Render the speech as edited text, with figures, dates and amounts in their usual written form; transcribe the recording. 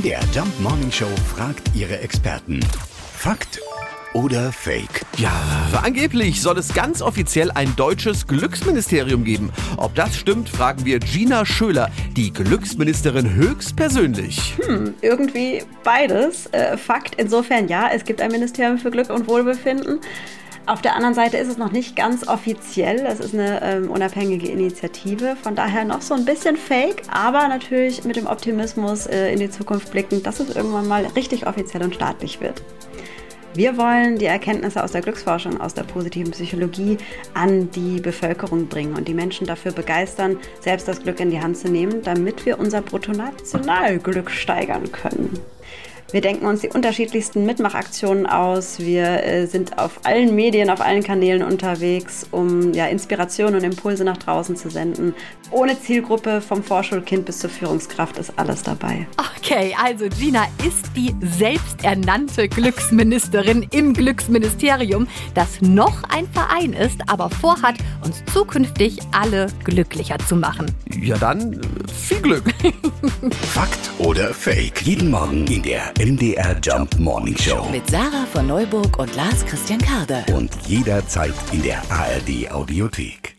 MDR Jump Morning Show fragt ihre Experten. Fakt oder Fake? Ja, angeblich soll es ganz offiziell ein deutsches Glücksministerium geben. Ob das stimmt, fragen wir Gina Schöler, die Glücksministerin höchstpersönlich. Irgendwie beides. Fakt insofern ja, es gibt ein Ministerium für Glück und Wohlbefinden. Auf der anderen Seite ist es noch nicht ganz offiziell. Es ist eine unabhängige Initiative, von daher noch so ein bisschen fake, aber natürlich mit dem Optimismus in die Zukunft blickend, dass es irgendwann mal richtig offiziell und staatlich wird. Wir wollen die Erkenntnisse aus der Glücksforschung, aus der positiven Psychologie an die Bevölkerung bringen und die Menschen dafür begeistern, selbst das Glück in die Hand zu nehmen, damit wir unser Bruttonationalglück steigern können. Wir denken uns die unterschiedlichsten Mitmachaktionen aus. Wir sind auf allen Medien, auf allen Kanälen unterwegs, um Inspiration und Impulse nach draußen zu senden. Ohne Zielgruppe, vom Vorschulkind bis zur Führungskraft ist alles dabei. Okay, also Gina ist die selbsternannte Glücksministerin im Glücksministerium, das noch ein Verein ist, aber vorhat, uns zukünftig alle glücklicher zu machen. Ja dann, viel Glück. Fakt oder Fake? Jeden Morgen in der MDR Jump Morning Show. Mit Sarah von Neuburg und Lars Christian Karde. Und jederzeit in der ARD Audiothek.